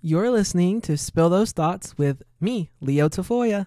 You're listening to Spill Those Thoughts with me, Leo Tafoya.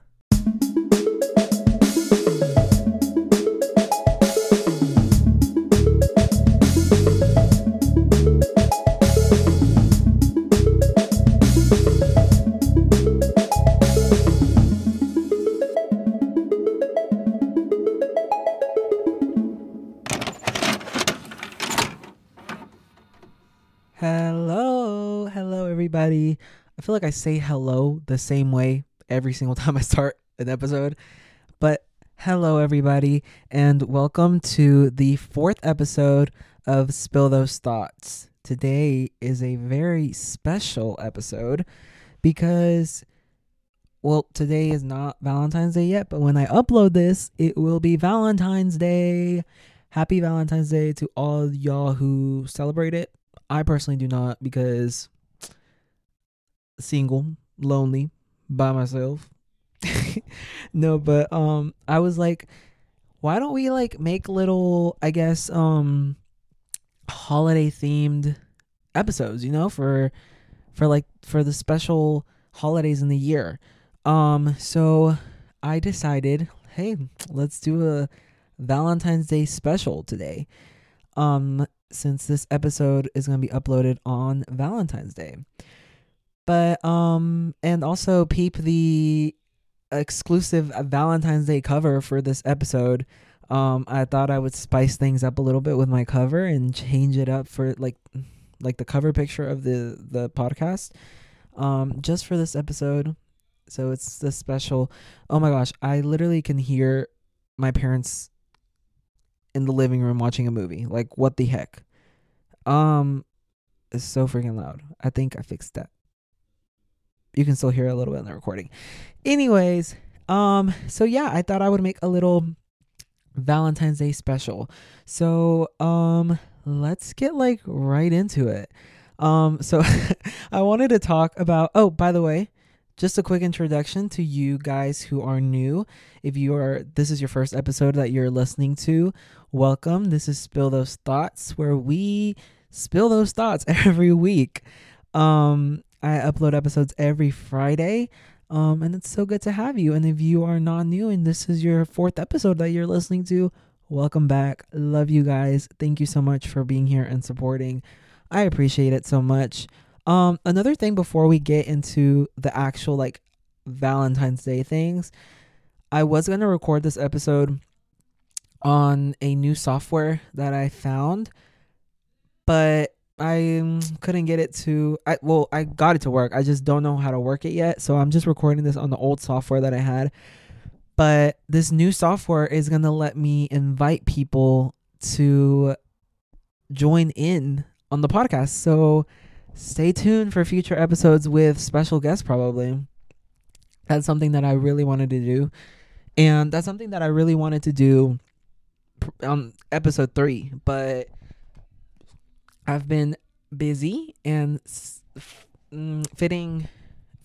Hello everybody. I feel like I say hello the same way every single time I start an episode, but hello everybody and welcome to the 4th episode of Spill Those Thoughts. Today is a very special episode because, well, today is not Valentine's Day yet, but when I upload this, it will be Valentine's Day. Happy Valentine's Day to all y'all who celebrate it. I personally do not because single, lonely, by myself. No, but I was like, why don't we like make little, I guess, holiday themed episodes, for the special holidays in the year. So I decided, hey, let's do a Valentine's Day special today. Since this episode is going to be uploaded on Valentine's Day. But and also peep the exclusive Valentine's Day cover for this episode. I thought I would spice things up a little bit with my cover and change it up for like the cover picture of the podcast. Just for this episode. So it's the special. Oh my gosh, I literally can hear my parents in the living room watching a movie. Like, what the heck? It's so freaking loud. I think I fixed that. You can still hear it a little bit in the recording. Anyways, so yeah, I thought I would make a little Valentine's Day special. So, let's get like right into it. So I wanted to talk about, oh, by the way, just a quick introduction to you guys who are new. This is your first episode that you're listening to, welcome. This is Spill Those Thoughts, where we spill those thoughts every week. I upload episodes every Friday, and it's so good to have you. And if you are not new and this is your 4th episode that you're listening to, welcome back. Love you guys. Thank you so much for being here and supporting. I appreciate it so much. Another thing before we get into the actual like Valentine's Day things, I was going to record this episode on a new software that I found, but I couldn't get it to, I got it to work. I just don't know how to work it yet. So I'm just recording this on the old software that I had. But this new software is going to let me invite people to join in on the podcast. So stay tuned for future episodes with special guests probably. That's something that I really wanted to do. And that's something that I really wanted to do on episode 3. But I've been busy and fitting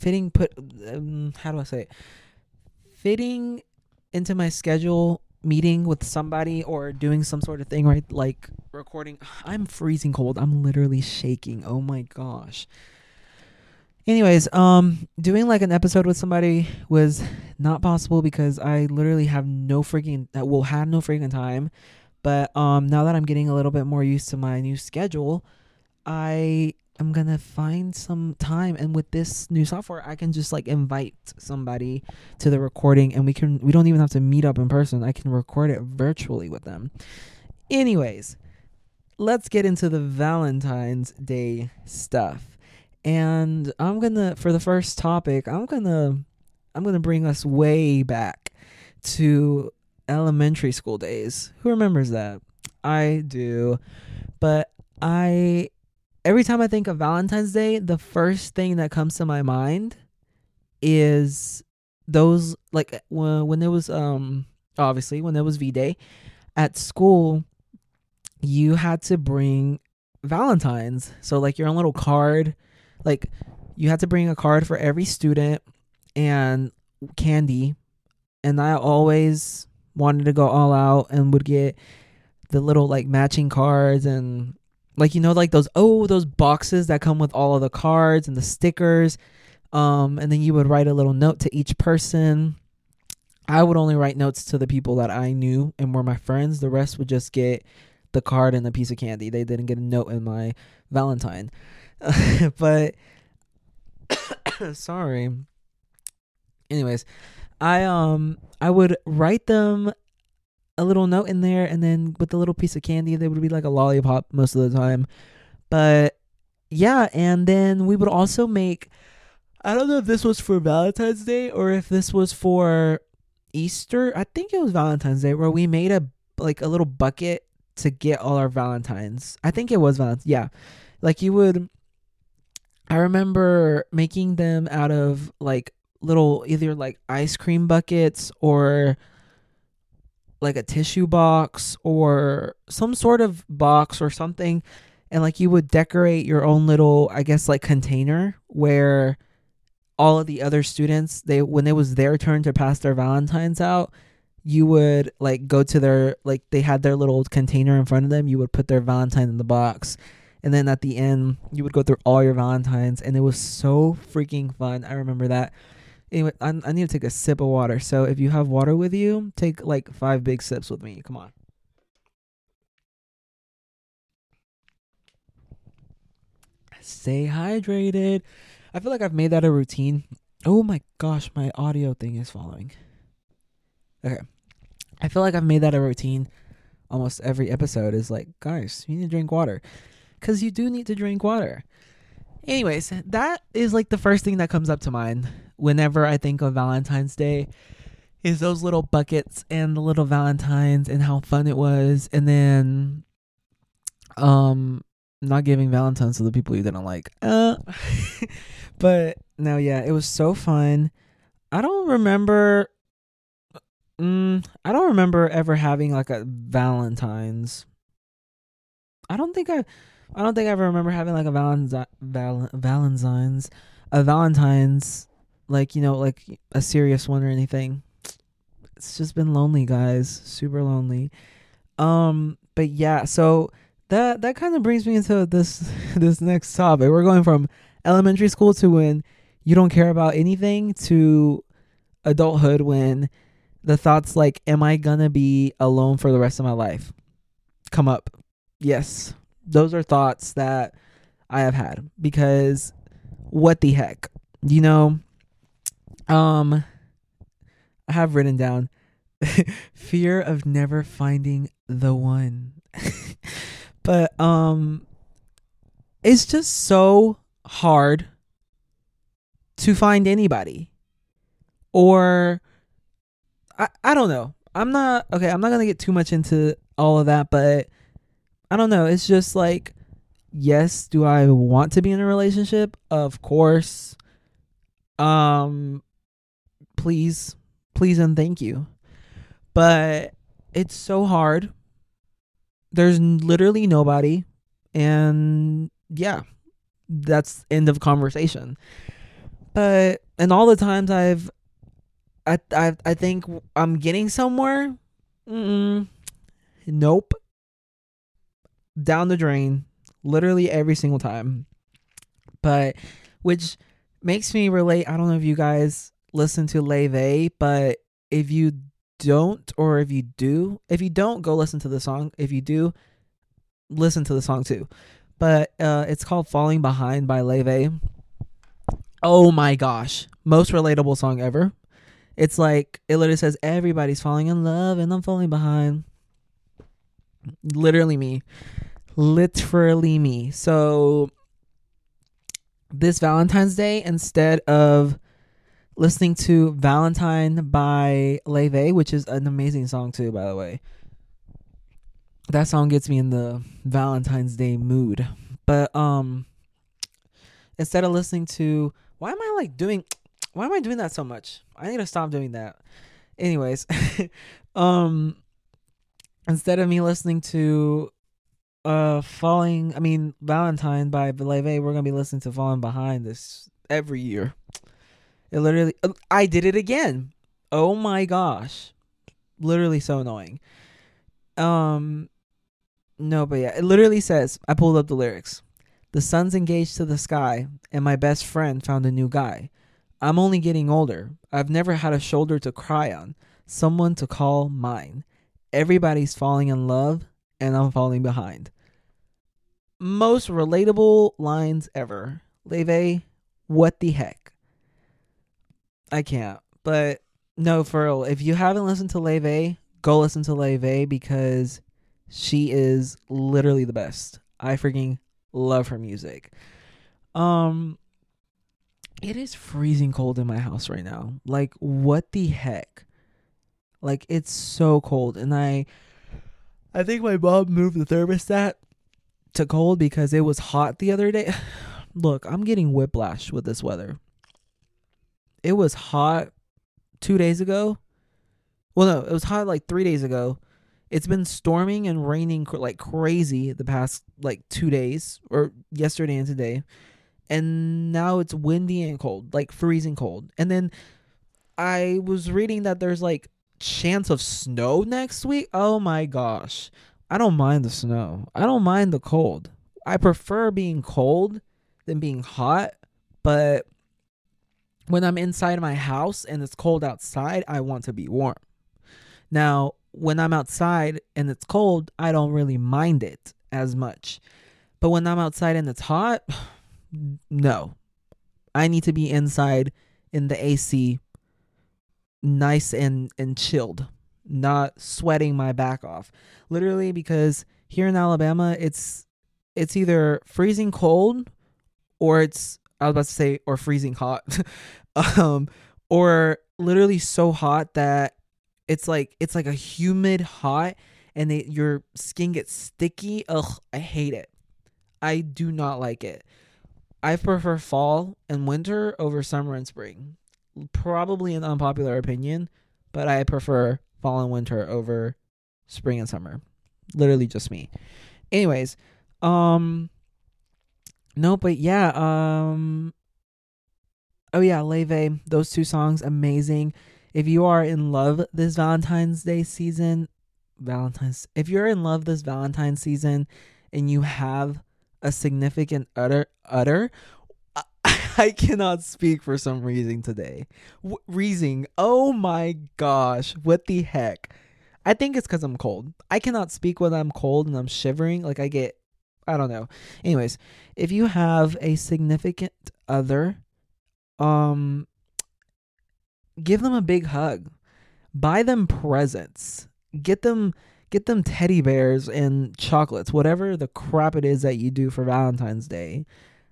into my schedule, meeting with somebody or doing some sort of thing, right? Like recording. I'm freezing cold. I'm literally shaking. Oh my gosh. Anyways, doing like an episode with somebody was not possible because I literally had no freaking time. But now that I'm getting a little bit more used to my new schedule, I am gonna find some time, and with this new software, I can just like invite somebody to the recording, and we don't even have to meet up in person. I can record it virtually with them. Anyways, let's get into the Valentine's Day stuff. And for the first topic, I'm gonna bring us way back to elementary school days. Who remembers that? I do. But every time I think of Valentine's Day, the first thing that comes to my mind is those, like, when there was obviously when there was V-Day at school, you had to bring Valentines. So like your own little card, like you had to bring a card for every student and candy. And I always wanted to go all out and would get the little like matching cards and like, like those boxes that come with all of the cards and the stickers. And then you would write a little note to each person. I would only write notes to the people that I knew and were my friends. The rest would just get the card and the piece of candy. They didn't get a note in my Valentine. But sorry. Anyways, I would write them a little note in there, and then with the little piece of candy, they would be like a lollipop most of the time. But yeah, and then we would also make, I don't know if this was for Valentine's Day or if this was for Easter. I think it was Valentine's Day, where we made a little bucket to get all our Valentines. I think it was Valentine's. Yeah. Like I remember making them out of like little, either like ice cream buckets or like a tissue box or some sort of box or something. And like you would decorate your own little, I guess, like container where all of the other students, when it was their turn to pass their Valentines out, you would like go to their, like they had their little container in front of them. You would put their Valentine in the box. And then at the end, you would go through all your Valentines. And it was so freaking fun. I remember that. Anyway, I need to take a sip of water. So if you have water with you, take like 5 big sips with me. Come on. Stay hydrated. I feel like I've made that a routine. Oh my gosh, my audio thing is falling. Okay. I feel like I've made that a routine. Almost every episode is like, guys, you need to drink water. Because you do need to drink water. Anyways, that is like the first thing that comes up to mind whenever I think of Valentine's Day, is those little buckets and the little Valentines and how fun it was. And then not giving Valentines to the people you didn't like. But no, yeah, it was so fun. I don't remember ever having like a Valentine's. I don't think I ever remember having like a Valentine's, like, like a serious one or anything. It's just been lonely, guys, super lonely. But yeah, so that kind of brings me into this next topic. We're going from elementary school to when you don't care about anything to adulthood, when the thoughts like, am I gonna be alone for the rest of my life, come up. Yes, those are thoughts that I have had, because what the heck, I have written down fear of never finding the one. But it's just so hard to find anybody. Or I don't know. I'm not gonna get too much into all of that, but I don't know. It's just like, yes, do I want to be in a relationship? Of course. Please and thank you. But it's so hard. There's literally nobody, and yeah, that's end of conversation. But and all the times I think I'm getting somewhere. Nope. Down the drain, literally every single time. But which makes me relate. I don't know if you guys listen to Leve, but if you don't, or if you don't, go listen to the song. If you do, listen to the song too. But it's called Falling Behind by Leve. Oh my gosh, most relatable song ever. It's like, it literally says, everybody's falling in love and I'm falling behind. Literally me. So this Valentine's Day, instead of listening to Valentine by Leve, which is an amazing song too, by the way. That song gets me in the Valentine's Day mood. But instead of listening to, why am I doing that so much? I need to stop doing that. Anyways, instead of me listening to Valentine by Leve, we're gonna be listening to Falling Behind this every year. It literally, I did it again. Oh my gosh, literally so annoying. No, but yeah, it literally says, I pulled up the lyrics. The sun's engaged to the sky, and my best friend found a new guy. I'm only getting older. I've never had a shoulder to cry on, someone to call mine. Everybody's falling in love, and I'm falling behind. Most relatable lines ever. Leve, what the heck? I can't. But no, for real, if you haven't listened to Leve, go listen to Leve because she is literally the best. I freaking love her music. Um it is freezing cold in my house right now. Like what the heck? Like it's so cold and I think my mom moved the thermostat to cold because it was hot the other day. Look, I'm getting whiplash with this weather. It was hot 2 days ago. Well, no, it was hot like 3 days ago. It's been storming and raining like crazy the past like 2 days, or yesterday and today. And now it's windy and cold, like freezing cold. And then I was reading that there's like chance of snow next week. Oh my gosh. I don't mind the snow. I don't mind the cold. I prefer being cold than being hot, but when I'm inside my house and it's cold outside, I want to be warm. Now, when I'm outside and it's cold, I don't really mind it as much. But when I'm outside and it's hot, no. I need to be inside in the AC, nice and chilled, not sweating my back off. Literally, because here in Alabama, it's either freezing cold or I was about to say, or freezing hot. um, or literally so hot that it's like a humid hot and your skin gets sticky. Ugh, I hate it. I do not like it. I prefer fall and winter over summer and spring. Probably an unpopular opinion, but I prefer fall and winter over spring and summer. Literally just me. Anyways, no, but yeah, oh yeah, Leve, those two songs, amazing. If you are in love this Valentine's Day season, if you're in love this Valentine's season and you have a significant other, I cannot speak for some reason today. Reason, oh my gosh, what the heck? I think it's because I'm cold. I cannot speak when I'm cold and I'm shivering. Like I don't know. Anyways, if you have a significant other, give them a big hug. Buy them presents. Get them teddy bears and chocolates, whatever the crap it is that you do for Valentine's Day.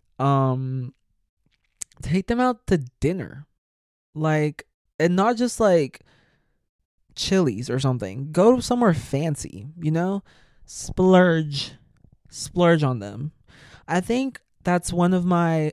Take them out to dinner. Like, and not just like Chili's or something. Go somewhere fancy, Splurge on them. I think that's one of my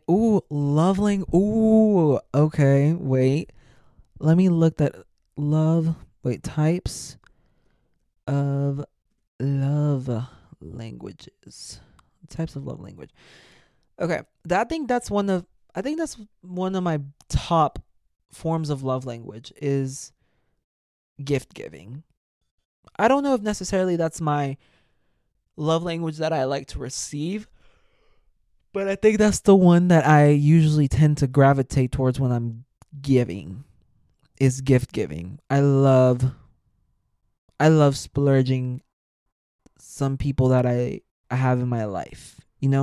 okay, wait. Let me look that types of love languages. Types of love language. Okay. I think that's one of my top forms of love language is gift giving. I don't know if necessarily that's my love language that I like to receive, but I think that's the one that I usually tend to gravitate towards when I'm giving is gift giving. I love splurging some people that I have in my life,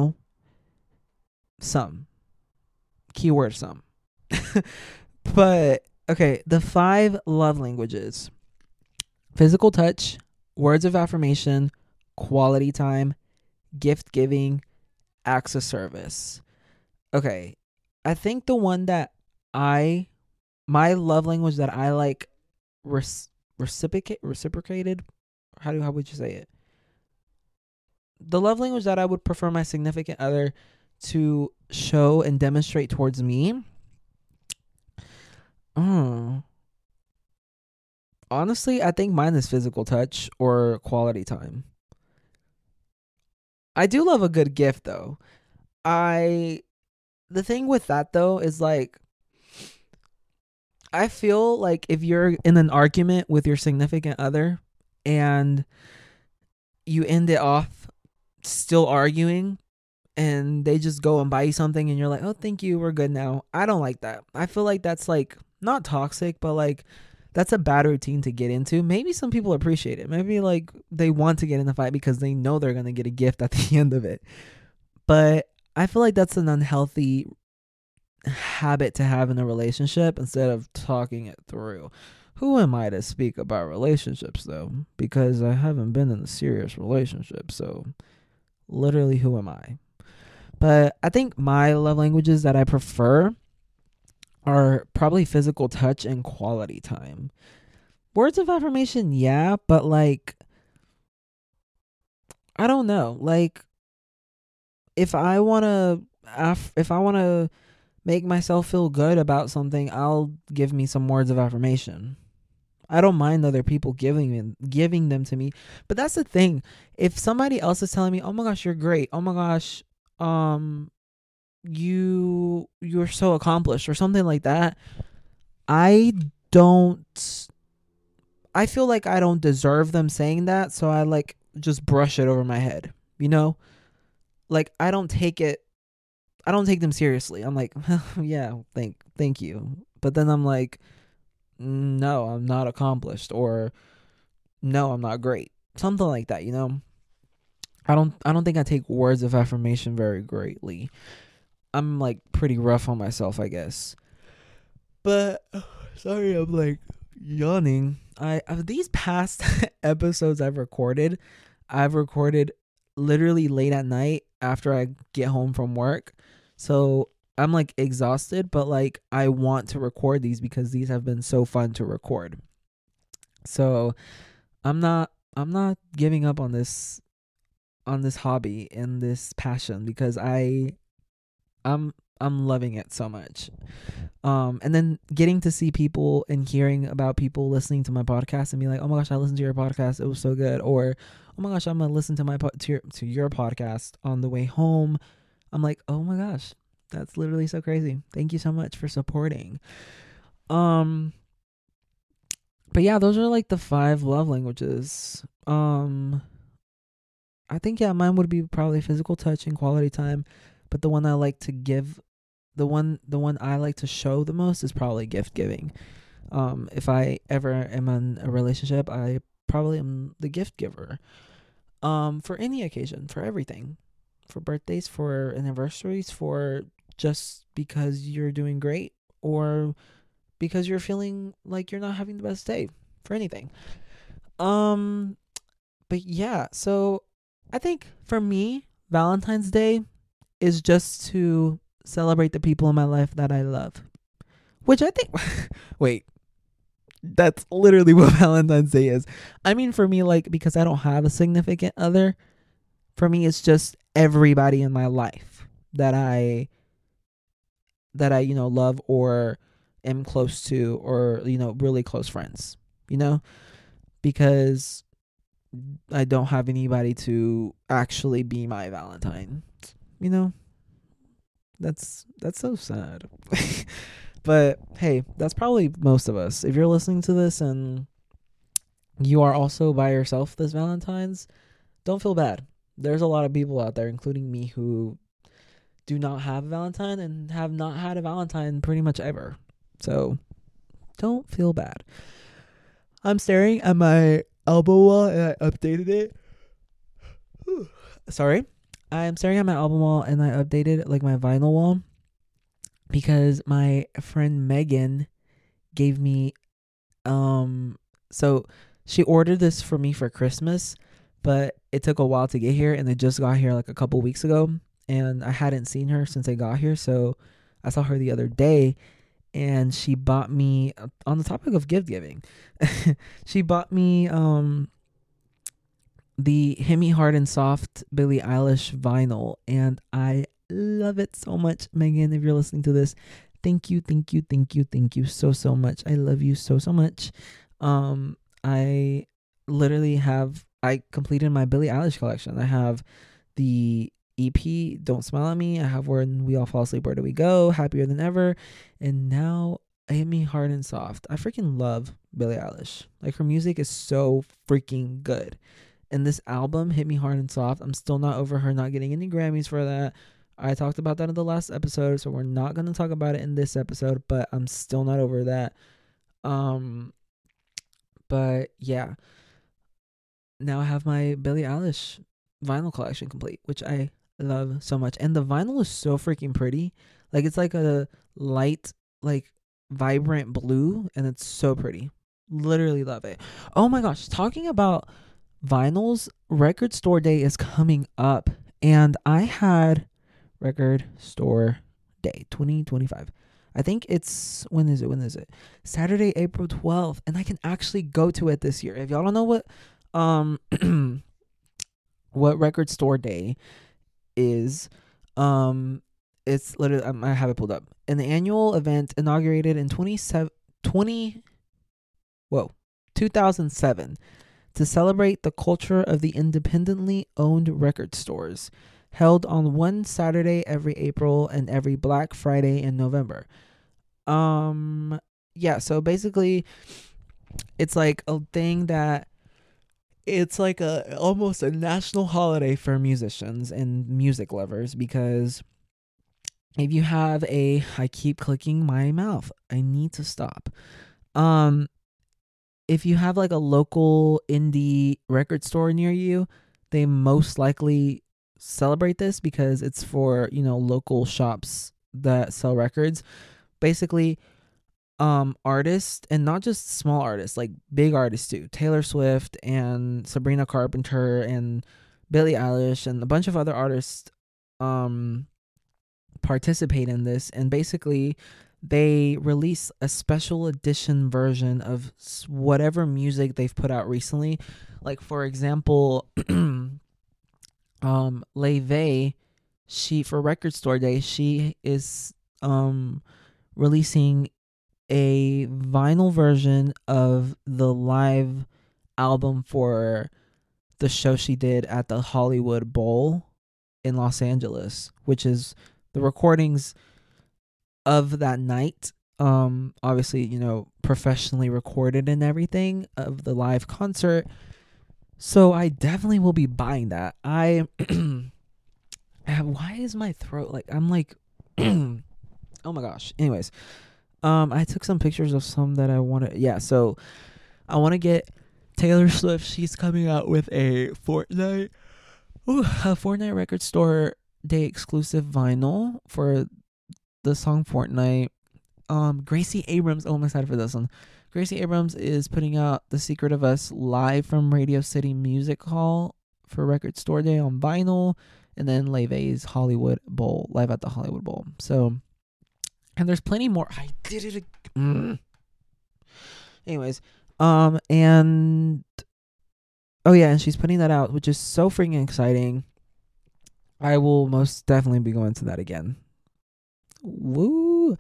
some keyword some. But okay, the 5 love languages: physical touch, words of affirmation, quality time, gift giving, acts of service. Okay, I think the one that my love language that I like reciprocated. How would you say it? The love language that I would prefer my significant other to show and demonstrate towards me. Honestly, I think mine is physical touch or quality time. I do love a good gift though. The thing with that though is like, I feel like if you're in an argument with your significant other and you end it off still arguing and they just go and buy you something and you're like, oh, thank you, we're good now. I don't like that. I feel like that's like not toxic, but like that's a bad routine to get into. Maybe some people appreciate it. Maybe like they want to get in the fight because they know they're going to get a gift at the end of it. But I feel like that's an unhealthy habit to have in a relationship instead of talking it through. Who am I to speak about relationships though? Because I haven't been in a serious relationship. So literally, who am I? But I think my love languages that I prefer are probably physical touch and quality time. Words of affirmation, yeah, but like, I don't know. Like, if I wanna, if I wanna make myself feel good about something, I'll give me some words of affirmation. I don't mind other people giving them to me, but that's the thing. If somebody else is telling me, "Oh my gosh, you're great. Oh my gosh, um, you're so accomplished," or something like that, I don't. I feel like I don't deserve them saying that, so I like just brush it over my head. You know, like I don't take them seriously. I'm like, yeah, thank you. But then I'm like, no, I'm not accomplished, or no, I'm not great. Something like that, you know? I don't think I take words of affirmation very greatly. I'm like pretty rough on myself, I guess. But sorry, I'm like yawning. I of these past episodes I've recorded literally late at night after I get home from work. So I'm like exhausted, but like I want to record these because these have been so fun to record. So I'm not giving up on this hobby and this passion because I'm loving it so much. And then getting to see people and hearing about people listening to my podcast and be like, oh my gosh, I listened to your podcast, it was so good, or oh my gosh, I'm gonna listen to to your podcast on the way home. I'm like, oh my gosh, that's literally so crazy. Thank you so much for supporting. Um, but yeah, those are like the 5 love languages. I think yeah, mine would be probably physical touch and quality time, but the one I like to give, the one I like to show the most is probably gift giving. If I ever am in a relationship, I probably am the gift giver. For any occasion, for everything, for birthdays, for anniversaries, for just because you're doing great, or because you're feeling like you're not having the best day, for anything. Um, but yeah, so I think for me, Valentine's Day is just to celebrate the people in my life that I love. Which I think, wait, that's literally what Valentine's Day is. I mean, for me, like, because I don't have a significant other, for me, it's just everybody in my life that I love or am close to, or, really close friends, you know, because I don't have anybody to actually be my Valentine, you know. That's so sad. But hey, that's probably most of us. If you're listening to this and you are also by yourself this Valentine's, don't feel bad. There's a lot of people out there, including me, who do not have a Valentine and have not had a Valentine pretty much ever. So don't feel bad. I'm staring at my album wall and I updated it. Sorry. I'm staring at my album wall and I updated like my vinyl wall because my friend Megan gave me so she ordered this for me for Christmas, but it took a while to get here and it just got here like a couple weeks ago and I hadn't seen her since I got here, so I saw her the other day and she bought me, on the topic of gift giving, she bought me the Hit Me Hard and Soft Billie Eilish vinyl, and I love it so much. Megan, if you're listening to this, thank you, thank you, thank you, thank you so, so much. I love you so, so much. I literally I completed my Billie Eilish collection. I have the EP, Don't Smile at Me. I have When We All Fall Asleep, Where Do We Go, Happier Than Ever, and now Hit Me Hard and Soft. I freaking love Billie Eilish. Like, her music is so freaking good. And this album hit me hard and soft. I'm still not over her not getting any Grammys for that. I talked about that in the last episode, so we're not going to talk about it in this episode, but I'm still not over that. But yeah. Now I have my Billie Eilish vinyl collection complete, which I love so much. And the vinyl is so freaking pretty. Like, it's like a light, like, vibrant blue, and it's so pretty. Literally love it. Oh my gosh, talking about vinyls, Record Store Day is coming up, and I had Record Store Day 2025. I think it's, when is it? Saturday, April 12th, and I can actually go to it this year. If y'all don't know what what Record Store Day is, it's literally, I have it pulled up. An annual event inaugurated in 2007 to celebrate the culture of the independently owned record stores, held on one Saturday every April and every Black Friday in November. Yeah, so basically it's like a thing that it's like almost a national holiday for musicians and music lovers, because if you have I keep clicking my mouth. I need to stop. If you have like a local indie record store near you, they most likely celebrate this because it's for, local shops that sell records. Basically, artists, and not just small artists, like big artists too. Taylor Swift and Sabrina Carpenter and Billie Eilish and a bunch of other artists participate in this, and basically they release a special edition version of whatever music they've put out recently. Like, for example, Leve, she, for Record Store Day, she is releasing a vinyl version of the live album for the show she did at the Hollywood Bowl in Los Angeles, which is the recordings of that night. Obviously, professionally recorded and everything of the live concert. So I definitely will be buying that. Why is my throat like, I'm like, oh my gosh. Anyways, I took some pictures of some that I want to, so I want to get Taylor Swift. She's coming out with a Fortnite Record Store Day exclusive vinyl for the song Fortnite. Gracie Abrams, I'm excited for this one. Gracie Abrams is putting out The Secret of Us live from Radio City Music Hall for Record Store Day on vinyl, and then Leve's Hollywood Bowl, live at the Hollywood Bowl. So, and there's plenty more. I did it. Anyways, and oh yeah, and she's putting that out, which is so freaking exciting. I will most definitely be going to that again. Woo.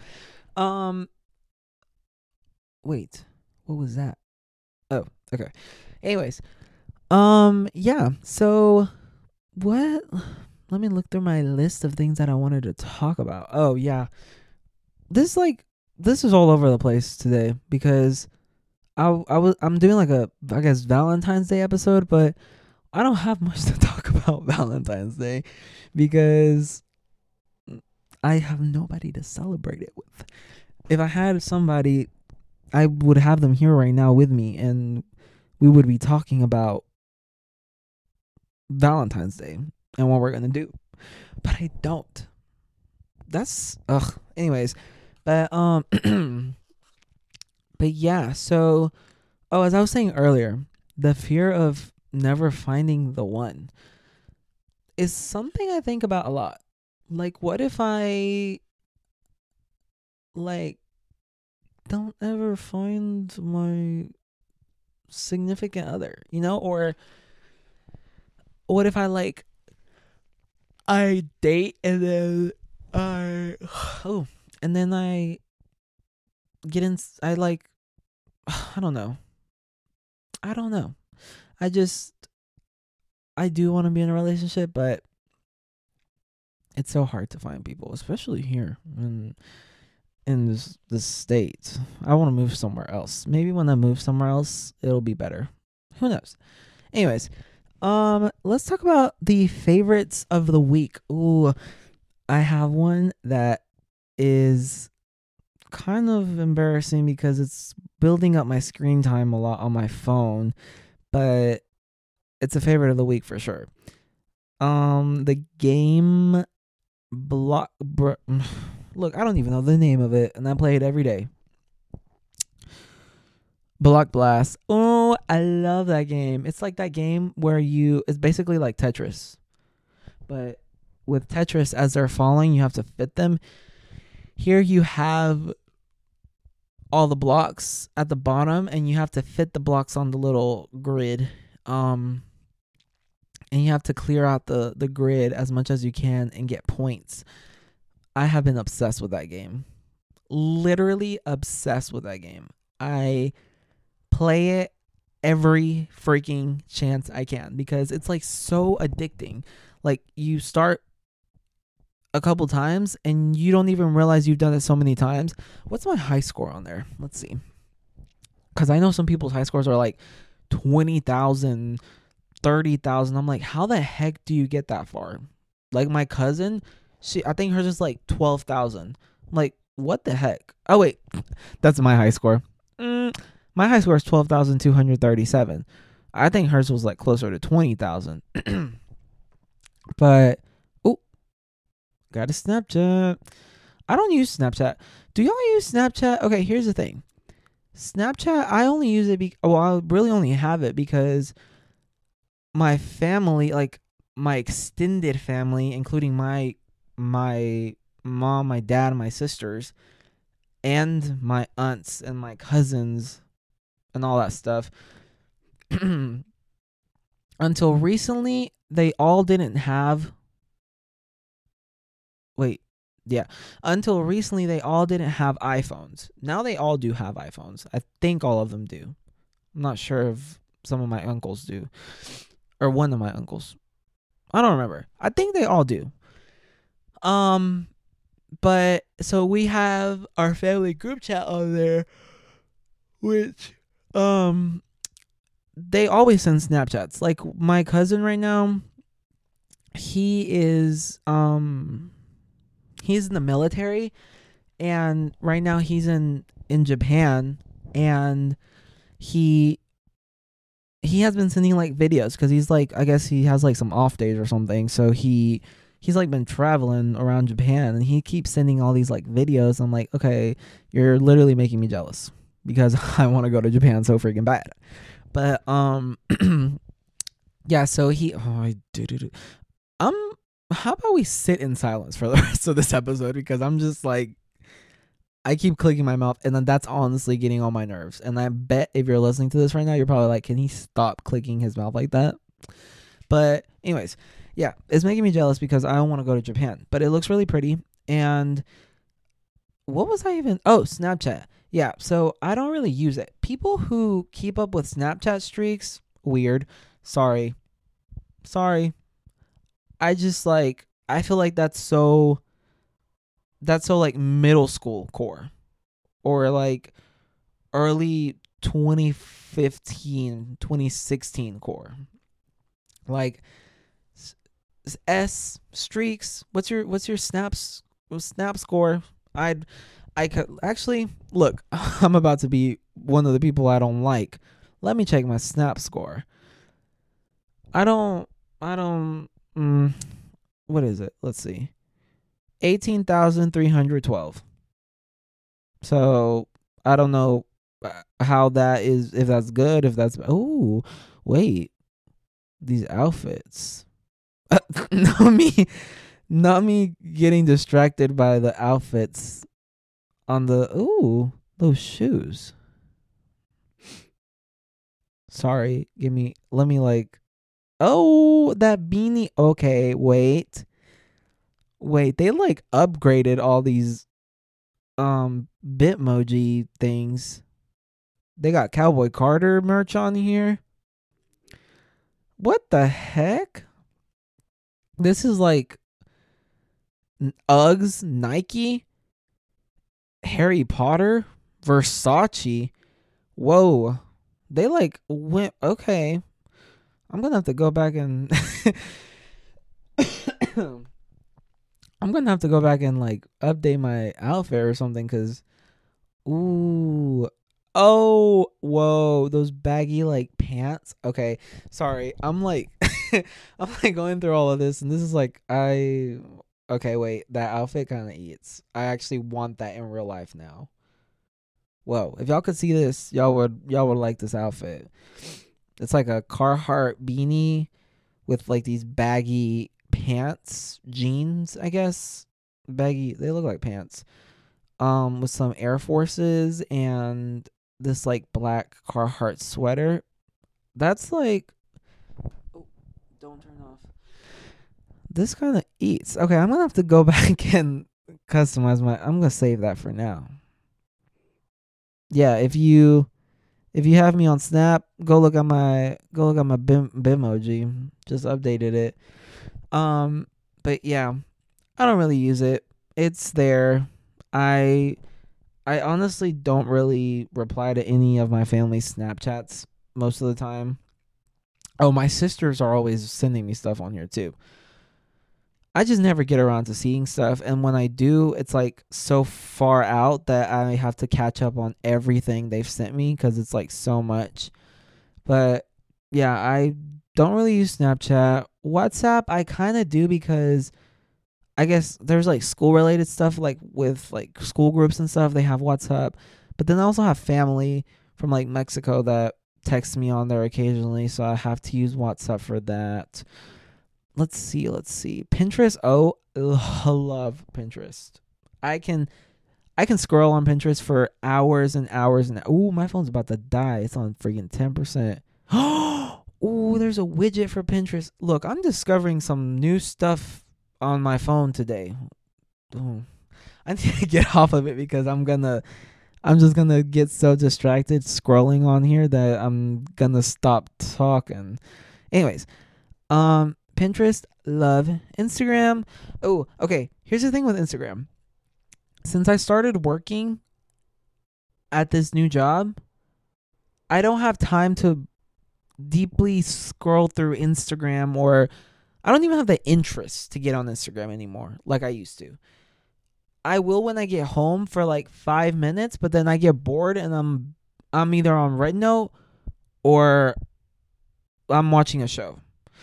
Wait, what was that? Oh, okay. Anyways, yeah. So, what? Let me look through my list of things that I wanted to talk about. Oh yeah, this is all over the place today because I'm doing like a, I guess, Valentine's Day episode, but I don't have much to talk about Valentine's Day because I have nobody to celebrate it with. If I had somebody, I would have them here right now with me, and we would be talking about Valentine's Day and what we're going to do. But I don't. That's, anyways. But, but yeah, so, as I was saying earlier, the fear of never finding the one is something I think about a lot. Like, what if I, don't ever find my significant other, or what if I date and then I get in, I don't know. I do want to be in a relationship, but it's so hard to find people, especially here in this state. I want to move somewhere else. Maybe when I move somewhere else, it'll be better. Who knows? Anyways, Let's talk about the favorites of the week. Ooh, I have one that is kind of embarrassing because it's building up my screen time a lot on my phone, but it's a favorite of the week for sure. The game look, I don't even know the name of it, and I play it every day. Block Blast. Oh, I love that game. It's like that game where it's basically like Tetris, but with Tetris, as they're falling, you have to fit them. Here you have all the blocks at the bottom, and you have to fit the blocks on the little grid. And you have to clear out the grid as much as you can and get points. I have been obsessed with that game. Literally obsessed with that game. I play it every freaking chance I can because it's like so addicting. Like you start a couple times and you don't even realize you've done it so many times. What's my high score on there? Let's see. Because I know some people's high scores are like 20,000, 30,000. I'm like, how the heck do you get that far? Like my cousin, I think hers is like 12,000. Like, what the heck? Oh, wait. That's my high score. My high score is 12,237. I think hers was like closer to 20,000. But, got a Snapchat. I don't use Snapchat. Do y'all use Snapchat? Okay, here's the thing. Snapchat, I only use it I really only have it because my family, like my extended family, including my mom, my dad, my sisters, and my aunts and my cousins and all that stuff. Until recently, they all didn't have. Until recently, they all didn't have iPhones. Now they all do have iPhones. I think all of them do. I'm not sure if some of my uncles do. Or one of my uncles. I don't remember. I think they all do. But so we have our family group chat on there, which they always send Snapchats. Like my cousin right now, he is he's in the military, and right now he's in Japan, and he has been sending like videos because he's like, I guess he has like some off days or something, so he's like been traveling around Japan, and he keeps sending all these like videos. I'm like, okay, you're literally making me jealous because I want to go to Japan so freaking bad. But yeah, so how about we sit in silence for the rest of this episode, because I'm just like, I keep clicking my mouth, and then that's honestly getting on my nerves. And I bet if you're listening to this right now, you're probably like, can he stop clicking his mouth like that? But anyways, yeah, it's making me jealous because I don't want to go to Japan, but it looks really pretty. And what was I even? Oh, Snapchat. Yeah, so I don't really use it. People who keep up with Snapchat streaks, weird. Sorry. I just like, I feel like that's so like middle school core, or like early 2015, 2016 core. Like S streaks. What's your snap score? I could actually look. I'm about to be one of the people I don't like. Let me check my snap score. I don't. What is it? Let's see. 18,312. So I don't know how that is. If that's good. If that's wait. These outfits. Not me getting distracted by the outfits on the those shoes. Sorry, let me like, that beanie. Okay, wait, they like upgraded all these Bitmoji things. They got Cowboy Carter merch on here. What the heck? This is like Uggs, Nike, Harry Potter, Versace. Whoa. They like went, okay. I'm gonna have to go back and I'm gonna have to go back and like update my outfit or something. Cause ooh, oh, whoa, those baggy like pants. Okay, sorry, I'm like I'm like going through all of this, and this is like okay, wait, that outfit kind of eats. I actually want that in real life now. Whoa, if y'all could see this, y'all would like this outfit. It's like a Carhartt beanie with like these baggy pants, jeans, I guess. Baggy, they look like pants. With some Air Forces and this like black Carhartt sweater. That's like, oh, don't turn off. This kind of eats. Okay, I'm gonna have to go back and customize I'm gonna save that for now. Yeah, if you have me on Snap, go look at my Bimoji. Just updated it. But yeah, I don't really use it. It's there. I I honestly don't really reply to any of my family's Snapchats most of the time. Oh, my sisters are always sending me stuff on here too. I just never get around to seeing stuff, and when I do, it's like so far out that I have to catch up on everything they've sent me because it's like so much. But yeah, I don't really use Snapchat. WhatsApp, I kind of do because I guess there's like school related stuff, like with like school groups and stuff. They have WhatsApp, but then I also have family from like Mexico that text me on there occasionally, so I have to use WhatsApp for that. Let's see. Pinterest. Oh, I love Pinterest. I can scroll on Pinterest for hours and hours and ooh, my phone's about to die. It's on freaking 10%. Ooh, there's a widget for Pinterest. Look, I'm discovering some new stuff on my phone today. Ooh. I need to get off of it because I'm just gonna get so distracted scrolling on here that I'm gonna stop talking. Anyways, Pinterest, love. Instagram. Oh, okay. Here's the thing with Instagram. Since I started working at this new job, I don't have time to deeply scroll through Instagram, or I don't even have the interest to get on Instagram anymore like I used to. I will when I get home for like 5 minutes, but then I get bored and I'm either on Red Note or I'm watching a show.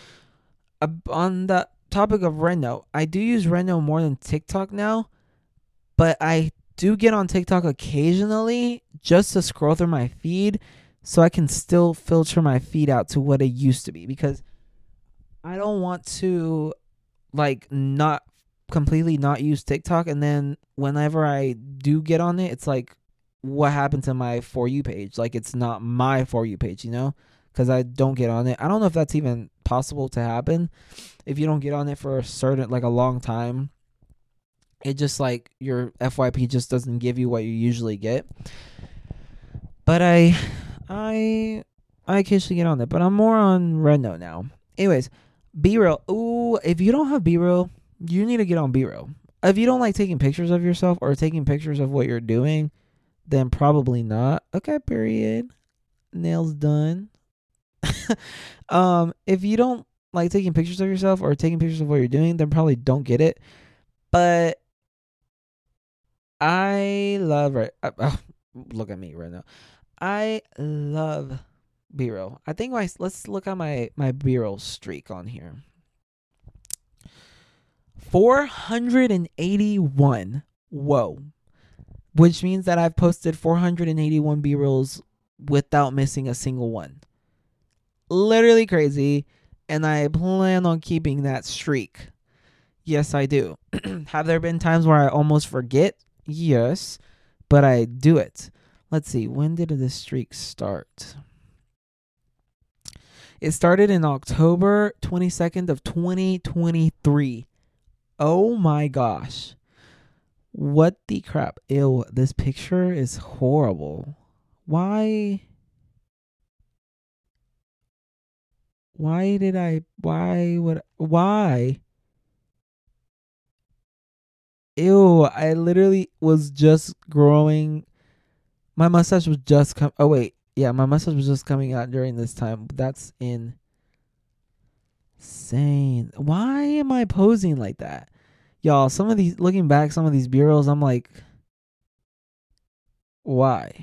On the topic of Red Note, I do use Red Note more than TikTok now, but I do get on TikTok occasionally just to scroll through my feed so I can still filter my feed out to what it used to be, because I don't want to like not completely not use TikTok, and then whenever I do get on it, it's like what happened to my For You page? Like it's not my For You page, because I don't get on it. I don't know if that's even possible to happen. If you don't get on it for a long time, it just like your FYP just doesn't give you what you usually get. But I occasionally get on it, but I'm more on Red Note now. Anyways, B-Real. Ooh, if you don't have B-Real, you need to get on B-Real. If you don't like taking pictures of yourself or taking pictures of what you're doing, then probably not. Okay, period. Nails done. If you don't like taking pictures of yourself or taking pictures of what you're doing, then probably don't get it. But I love look at me right now. I love B-roll. I think let's look at my B-roll streak on here. 481. Whoa. Which means that I've posted 481 B-rolls without missing a single one. Literally crazy. And I plan on keeping that streak. Yes, I do. Have there been times where I almost forget? Yes. But I do it. Let's see. When did this streak start? It started in October 22nd of 2023. Oh my gosh. What the crap? Ew, this picture is horrible. Why? Why? Ew, I literally was just growing. My mustache was just my mustache was just coming out during this time. That's in Insane. Why am I posing like that? Y'all, some of these, looking back, some of these bureaus, I'm like, why?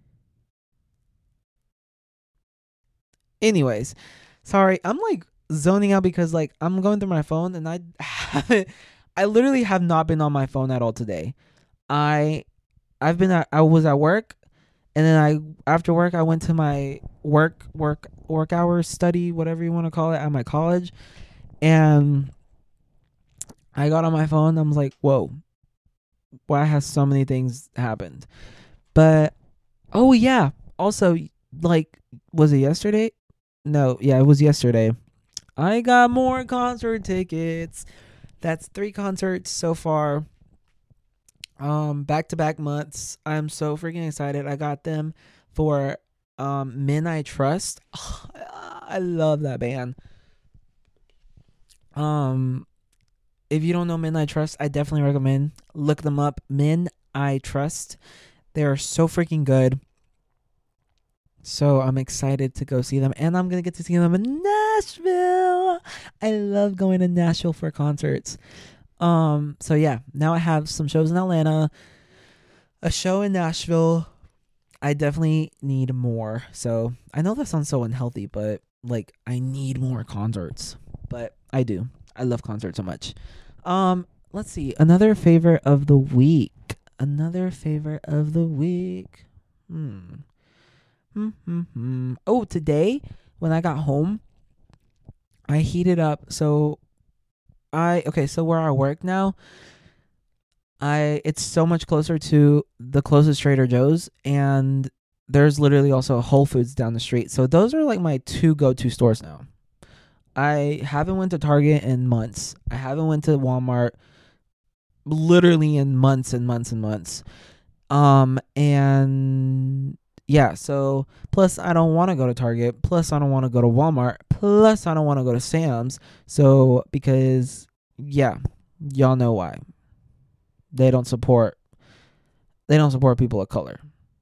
Anyways, sorry, I'm like zoning out because like I'm going through my phone and I haven't, I literally have not been on my phone at all today. I I was at work, and then after work I went to my work hours, study, whatever you want to call it, at my college, and I got on my phone. I was like, whoa, why has so many things happened? But oh yeah, also, like, was it yesterday? No, yeah, it was yesterday. I got more concert tickets. That's 3 concerts so far. Back to back months. I'm so freaking excited. I got them for Men I Trust. I love that band. Um if you don't know Men I Trust, I definitely recommend look them up. Men I Trust. They are so freaking good. So I'm excited to go see them, and I'm gonna get to see them in Nashville. I love going to Nashville for concerts. So yeah, now I have some shows in Atlanta, a show in Nashville. I definitely need more. So I know that sounds so unhealthy, but like I need more concerts. But I do. I love concerts so much. Let's see. Another favorite of the week. Another favorite of the week. Oh, today when I got home, I heated up. So so where I work now, it's so much closer to the closest Trader Joe's, and there's literally also a Whole Foods down the street. So those are like my two go-to stores now. I haven't went to Target in months. I haven't went to Walmart literally in months and months and months. And yeah, so plus I don't want to go to Target, plus I don't want to go to Walmart, plus I don't want to go to Sam's. So because yeah, y'all know why. They don't support people of color.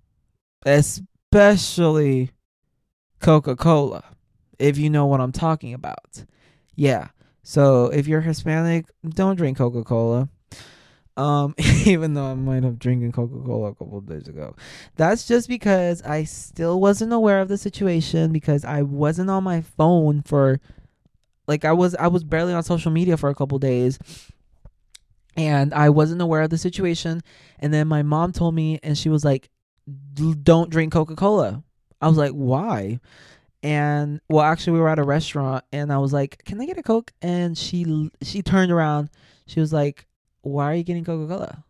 Especially Coca-Cola, if you know what I'm talking about. Yeah. So if you're Hispanic, don't drink Coca-Cola. Even though I might have drinking Coca-Cola a couple of days ago. That's just because I still wasn't aware of the situation, because I wasn't on my phone for like I was barely on social media for a couple of days, and I wasn't aware of the situation. And then my mom told me, and she was like, don't drink Coca-Cola. I was like, why? And well, actually we were at a restaurant, and I was like, can I get a Coke? And she turned around. She was like, why are you getting Coca-Cola?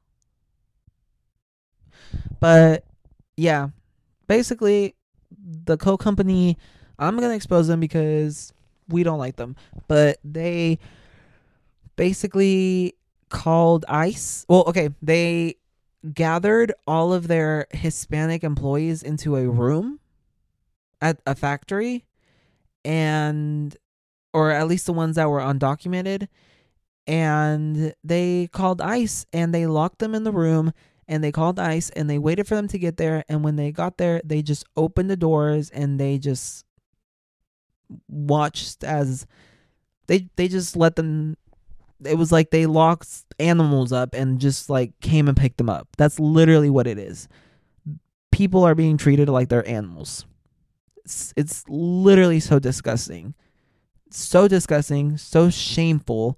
But yeah, basically the Coke company, I'm going to expose them because we don't like them. But they basically called ICE. Well, okay, they gathered all of their Hispanic employees into a room at a factory, and or at least the ones that were undocumented, and they called ICE and they locked them in the room, and they called ICE and they waited for them to get there, and when they got there they just opened the doors and they just watched as they just let them. It was like they locked animals up and just like came and picked them up. That's literally what it is. People are being treated like they're animals. It's literally so disgusting. So disgusting, so shameful.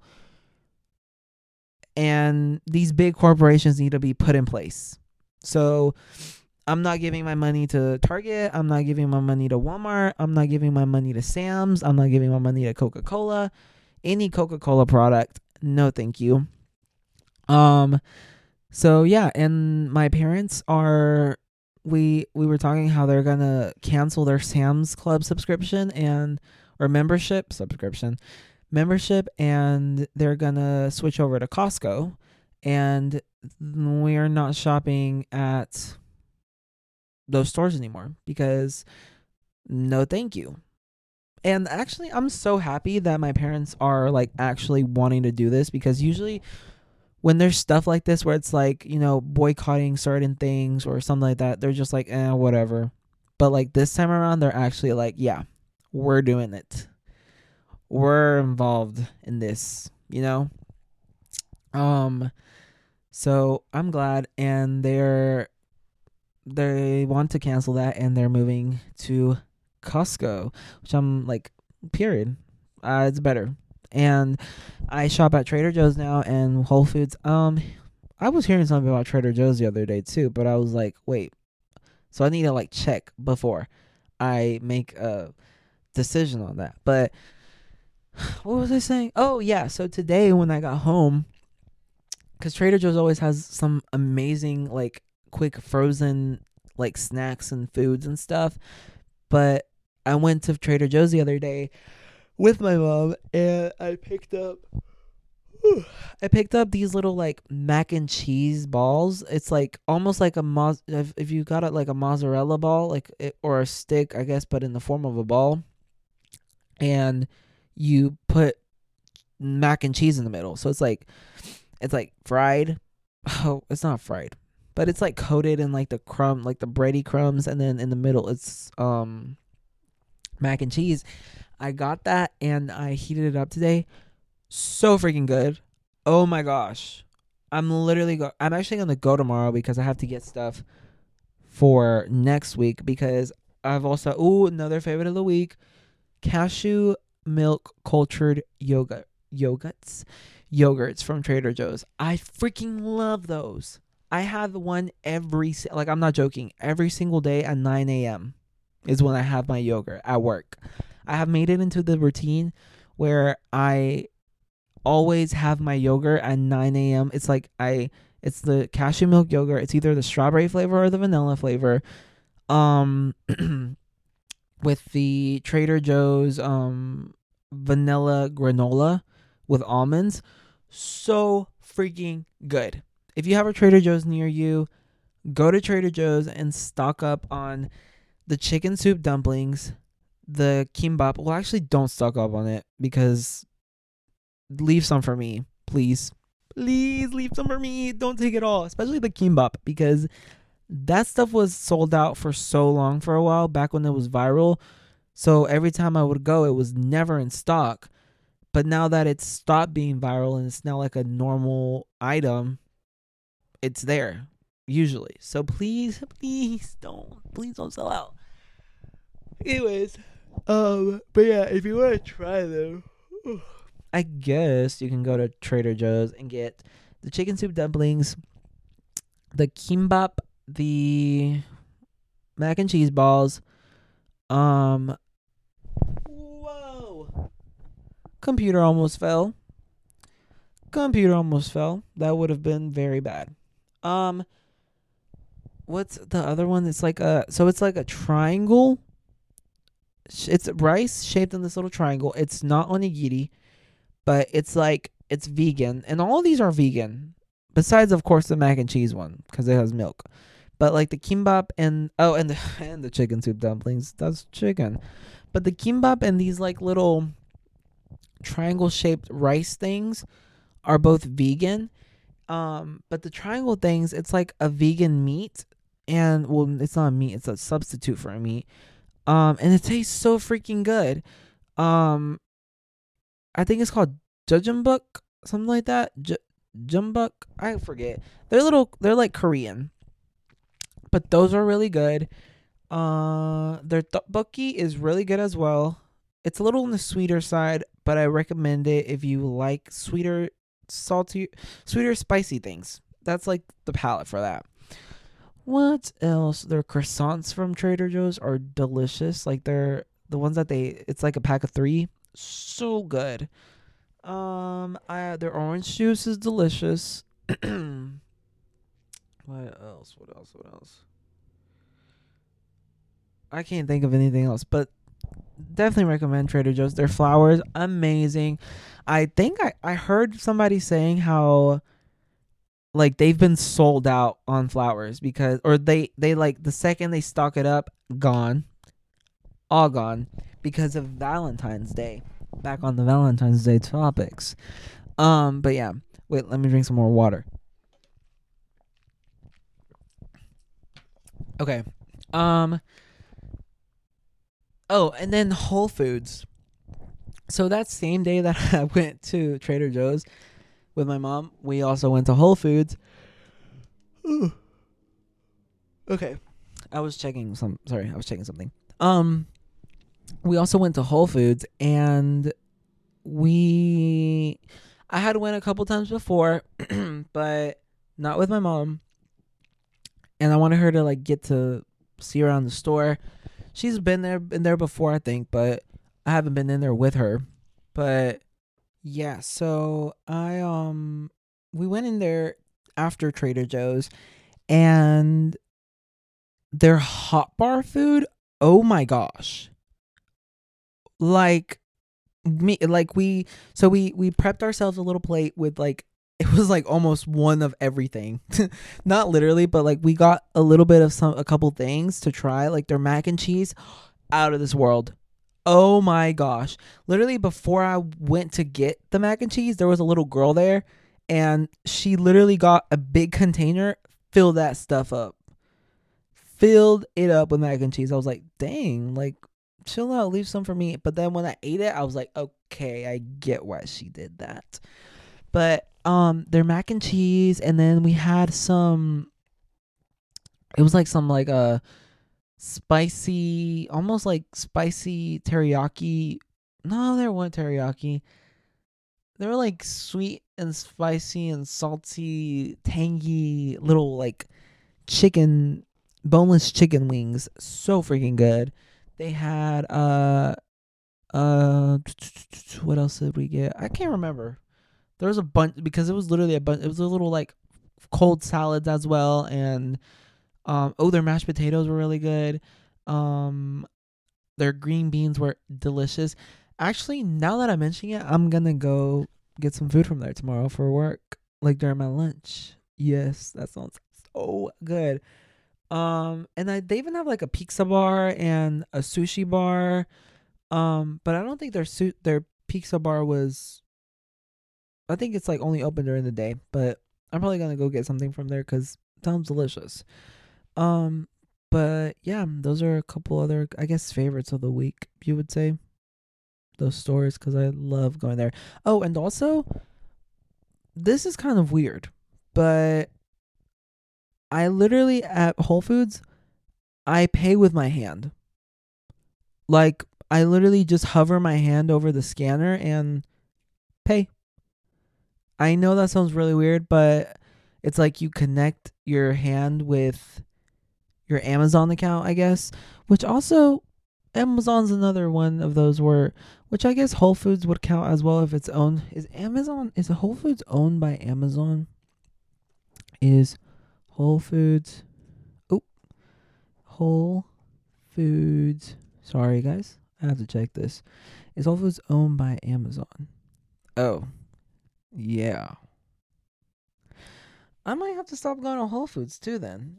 And these big corporations need to be put in place. So I'm not giving my money to Target. I'm not giving my money to Walmart. I'm not giving my money to Sam's. I'm not giving my money to Coca-Cola. Any Coca-Cola product, no thank you. So yeah, and my parents are we were talking how they're gonna cancel their Sam's Club subscription and or membership, and they're gonna switch over to Costco, and we're not shopping at those stores anymore because no thank you. And actually I'm so happy that my parents are like actually wanting to do this, because usually when there's stuff like this where it's like, boycotting certain things or something like that, they're just like, whatever. But like this time around, they're actually like, yeah, we're doing it. were involved in this, you know? So I'm glad, and they want to cancel that, and they're moving to Costco, which I'm like, period. It's better. And I shop at Trader Joe's now and Whole Foods. I was hearing something about Trader Joe's the other day too, but I was like, wait. So I need to like check before I make a decision on that. But what was I saying? Oh yeah. So today when I got home, because Trader Joe's always has some amazing like quick frozen like snacks and foods and stuff. But I went to Trader Joe's the other day with my mom, and I picked up these little like mac and cheese balls. It's like almost like if you got it like a mozzarella ball, like or a stick, I guess, but in the form of a ball, and you put mac and cheese in the middle. So it's like fried. Oh, it's not fried, but it's like coated in like the like the bready crumbs, and then in the middle it's mac and cheese. I got that and I heated it up today. So freaking good. Oh my gosh. I'm actually going to go tomorrow because I have to get stuff for next week, because I've also another favorite of the week, cashew milk cultured yogurts from Trader Joe's. I freaking love those. I have one I'm not joking, every single day at 9 a.m. is when I have my yogurt at work. I have made it into the routine where I always have my yogurt at 9 a.m. It's the cashew milk yogurt. It's either the strawberry flavor or the vanilla flavor. With the Trader Joe's vanilla granola with almonds. So freaking good. If you have a Trader Joe's near you, go to Trader Joe's and stock up on the chicken soup dumplings, the kimbap. Well, actually, don't stock up on it, because leave some for me, please. Please leave some for me. Don't take it all, especially the kimbap, because that stuff was sold out for so long for a while back when it was viral. So every time I would go, it was never in stock. But now that it's stopped being viral and it's now like a normal item, it's there usually. So please don't sell out. Anyways, but yeah, if you want to try them, I guess you can go to Trader Joe's and get the chicken soup dumplings, the kimbap, the mac and cheese balls. Whoa! Computer almost fell. That would have been very bad. What's the other one? It's like it's like a triangle. It's rice shaped in this little triangle. It's not onigiri, but it's vegan, and all of these are vegan. Besides, of course, the mac and cheese one, because it has milk. But like the kimbap and the chicken soup dumplings, that's chicken. But the kimbap and these like little triangle shaped rice things are both vegan. But the triangle things, it's like a vegan meat, and well, it's not a meat, it's a substitute for a meat. And it tastes so freaking good. I think it's called Jeonbuk, something like that. Jeonbuk, I forget. They're like Korean, but those are really good. Their tteokbokki is really good as well. It's a little on the sweeter side, but I recommend it if you like sweeter, spicy things. That's like the palate for that. What else? Their croissants from Trader Joe's are delicious. Like they're the ones that it's like a pack of 3. So good. Their orange juice is delicious. What else? I can't think of anything else, but definitely recommend Trader Joe's. Their flour is amazing. I think I heard somebody saying how like they've been sold out on flowers because, or they like the second they stock it up, all gone because of Valentine's Day. Back on the Valentine's Day topics. But yeah, wait, let me drink some more water. Okay. Oh, and then Whole Foods. So that same day that I went to Trader Joe's with my mom, we also went to Whole Foods. Ooh. Okay. I was checking something. We also went to Whole Foods, and we I had went a couple times before, but not with my mom. And I wanted her to like get to see around the store. She's been there before, I think, but I haven't been in there with her. But yeah, so I we went in there after Trader Joe's, and their hot bar food, oh my gosh. Like me like we prepped ourselves a little plate with like it was like almost one of everything. Not literally, but like we got a little bit of a couple things to try, like their mac and cheese, out of this world. Oh my gosh. Literally before I went to get the mac and cheese, there was a little girl there, and she literally got a big container, filled that stuff up. Filled it up with mac and cheese. I was like, "Dang, like chill out, leave some for me." But then when I ate it, I was like, "Okay, I get why she did that." But their mac and cheese, and then we had some. It was like some like spicy, almost like spicy teriyaki. No, they weren't teriyaki. They were like sweet and spicy and salty, tangy little like chicken, boneless chicken wings. So freaking good. They had what else did we get? I can't remember. There was a bunch because it was literally a bunch. It was a little like cold salads as well, and their mashed potatoes were really good. Um, their green beans were delicious. Actually, now that I'm mentioning it, I'm gonna go get some food from there tomorrow for work, like during my lunch. Yes, that sounds so good. And they even have like a pizza bar and a sushi bar. But I don't think their pizza bar was. I think it's like only open during the day. But I'm probably gonna go get something from there because it sounds delicious. Um, but yeah, those are a couple other, I guess, favorites of the week. You would say those stores because I love going there. Oh, and also this is kind of weird, but I literally at Whole Foods I pay with my hand. Like I literally just hover my hand over the scanner and pay. I know that sounds really weird, but it's like you connect your hand with your Amazon account, I guess, which also Amazon's another one of those where which I guess Whole Foods would count as well if it's owned. Is Whole Foods owned by Amazon? Is Whole Foods oh Whole Foods, sorry guys, I have to check this. Is Whole Foods owned by Amazon? Oh, yeah. I might have to stop going to Whole Foods too then.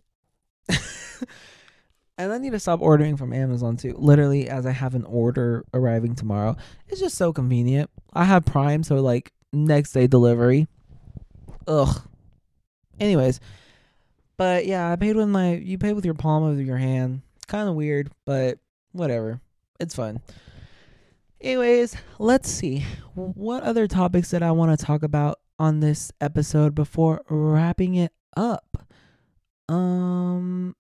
And I need to stop ordering from Amazon too. Literally, as I have an order arriving tomorrow. It's just so convenient. I have Prime, so like next day delivery. Ugh. Anyways, but yeah, you pay with your palm of your hand. Kind of weird, but whatever. It's fun. Anyways, let's see. What other topics did I want to talk about on this episode before wrapping it up? Um,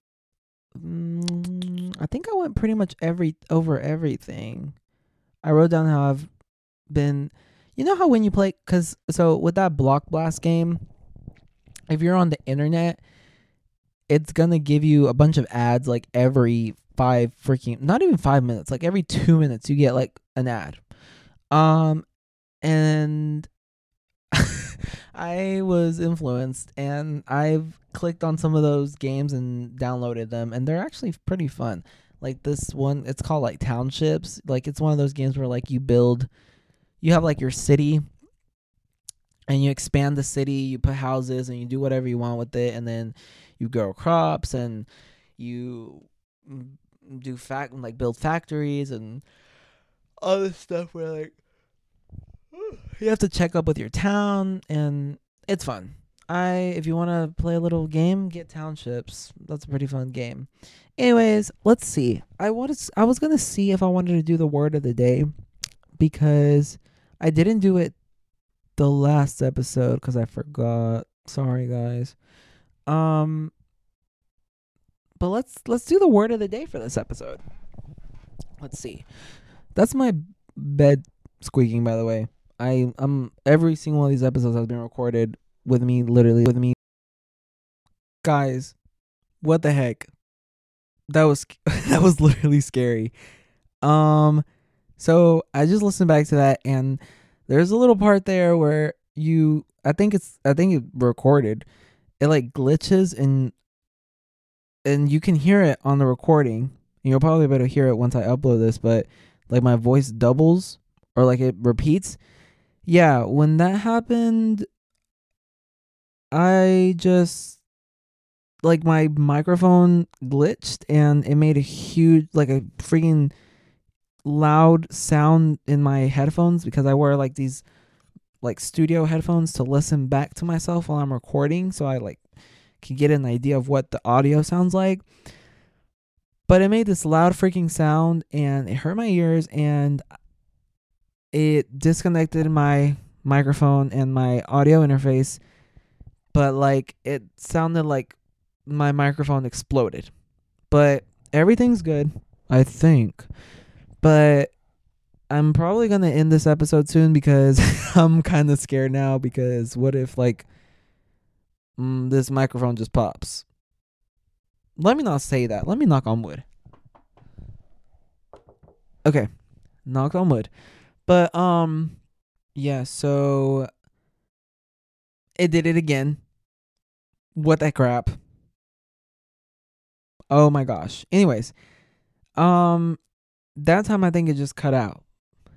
I think I went pretty much over everything. I wrote down how I've been. You know how when you play, so with that Block Blast game, if you're on the internet, it's gonna give you a bunch of ads like every not even 5 minutes, like every 2 minutes you get like an ad. And I was influenced and I've clicked on some of those games and downloaded them, and they're actually pretty fun. Like this one, it's called like Townships. Like it's one of those games where like you have like your city and you expand the city, you put houses and you do whatever you want with it, and then you grow crops and you build factories and all this stuff where like you have to check up with your town, and it's fun. If you want to play a little game, get Townships. That's a pretty fun game. Anyways, let's see. I was gonna see if I wanted to do the word of the day, because I didn't do it the last episode because I forgot. Sorry, guys. Um, but let's do the word of the day for this episode. Let's see. That's my bed squeaking, by the way. I'm every single one of these episodes has been recorded with me, literally with me. Guys, what the heck? That was that was literally scary. So I just listened back to that, and there's a little part there where I think it recorded. It like glitches, and you can hear it on the recording. You'll probably be able to hear it once I upload this, but like my voice doubles or like it repeats. Yeah, when that happened, I just like my microphone glitched and it made a huge, like a freaking loud sound in my headphones because I wear like these like studio headphones to listen back to myself while I'm recording, so I like can get an idea of what the audio sounds like. But it made this loud freaking sound and it hurt my ears, and it disconnected my microphone and my audio interface. But like it sounded like my microphone exploded. But everything's good, I think. But I'm probably going to end this episode soon because I'm kind of scared now, because what if like this microphone just pops? Let me not say that. Let me knock on wood. Okay. Knocked on wood. But yeah, so it did it again. What the crap? Oh my gosh. Anyways, that time I think it just cut out.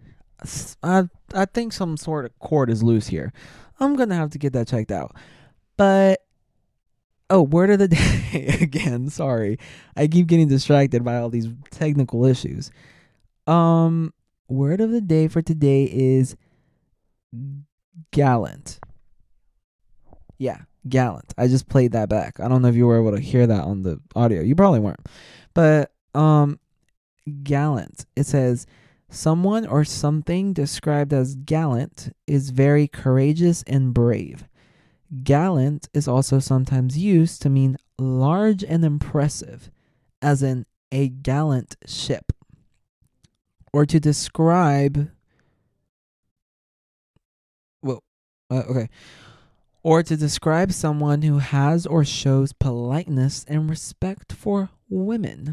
I think some sort of cord is loose here. I'm gonna have to get that checked out. But word of the day again. Sorry, I keep getting distracted by all these technical issues. Word of the day for today is gallant. Yeah, gallant. I just played that back. I don't know if you were able to hear that on the audio. You probably weren't. But gallant. It says someone or something described as gallant is very courageous and brave. Gallant is also sometimes used to mean large and impressive, as in a gallant ship, or to describe or to describe someone who has or shows politeness and respect for women.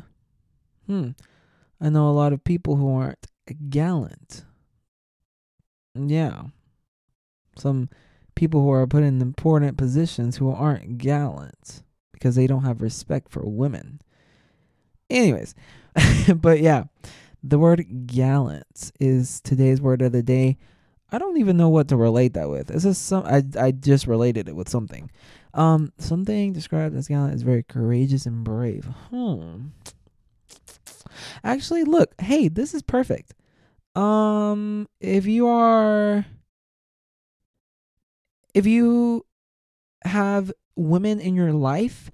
I know a lot of people who aren't gallant. Yeah. Some people who are put in important positions who aren't gallant because they don't have respect for women. Anyways, but yeah, the word gallant is today's word of the day. I don't even know what to relate that with. It's just I just related it with something. Something described as gallant is very courageous and brave. Actually, look, hey, this is perfect. If you have women in your life,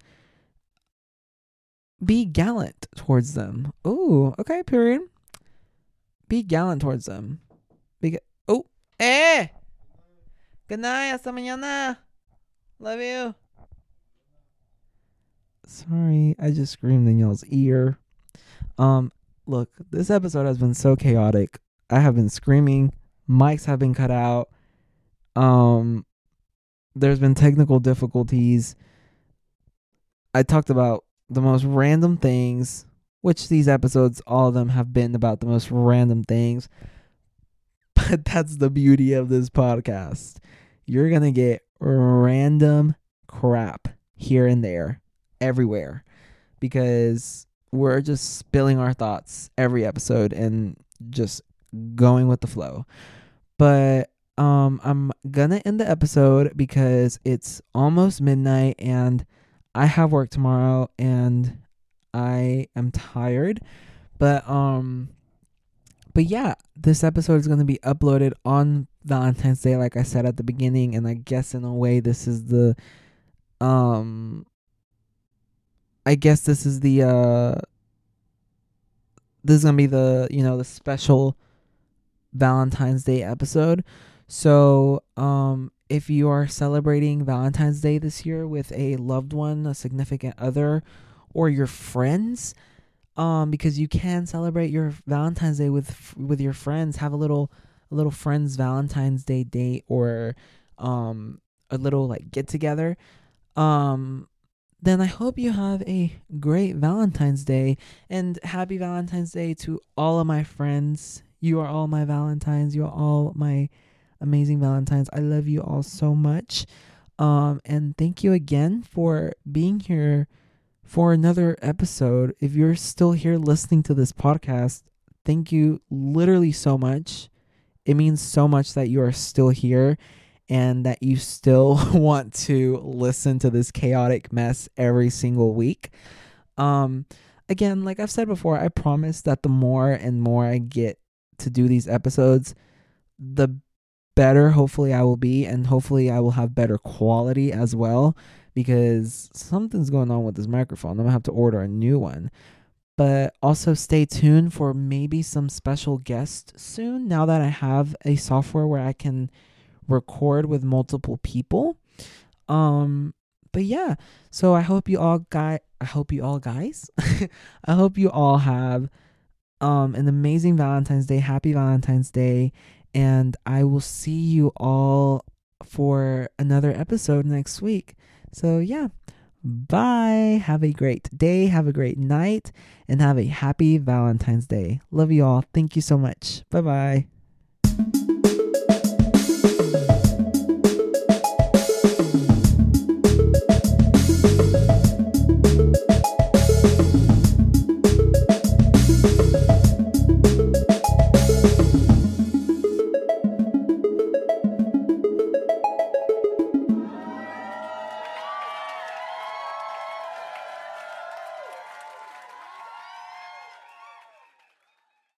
be gallant towards them. Oh, okay, period. Be gallant towards them. Good night, hasta mañana. Love you. Sorry, I just screamed in y'all's ear. Look, this episode has been so chaotic. I have been screaming. Mics have been cut out. There's been technical difficulties. I talked about the most random things, which these episodes, all of them have been about the most random things. But that's the beauty of this podcast. You're going to get random crap here and there, everywhere, because we're just spilling our thoughts every episode and just going with the flow. But I'm gonna end the episode because it's almost midnight and I have work tomorrow and I am tired. But yeah, this episode is gonna be uploaded on Valentine's Day, like I said at the beginning, and I guess in a way this is the this is gonna be the the special Valentine's Day episode. So, if you are celebrating Valentine's Day this year with a loved one, a significant other, or your friends, because you can celebrate your Valentine's Day with your friends, have a little friends Valentine's Day date, or a little like get together. Um, then I hope you have a great Valentine's Day, and happy Valentine's Day to all of my friends. You are all my Valentines. You are all my amazing Valentines. I love you all so much. And thank you again for being here for another episode. If you're still here listening to this podcast, thank you literally so much. It means so much that you are still here and that you still want to listen to this chaotic mess every single week. Um, Again, like I've said before, I promise that the more and more I get to do these episodes, the better hopefully I will be, and hopefully I will have better quality as well, because something's going on with this microphone. I'm gonna have to order a new one. But also stay tuned for maybe some special guests soon, now that I have a software where I can record with multiple people. But yeah, so I hope you all guys I hope you all have an amazing Valentine's Day. Happy Valentine's Day. And I will see you all for another episode next week. So yeah, bye. Have a great day, have a great night, and have a happy Valentine's Day. Love you all. Thank you so much. Bye bye.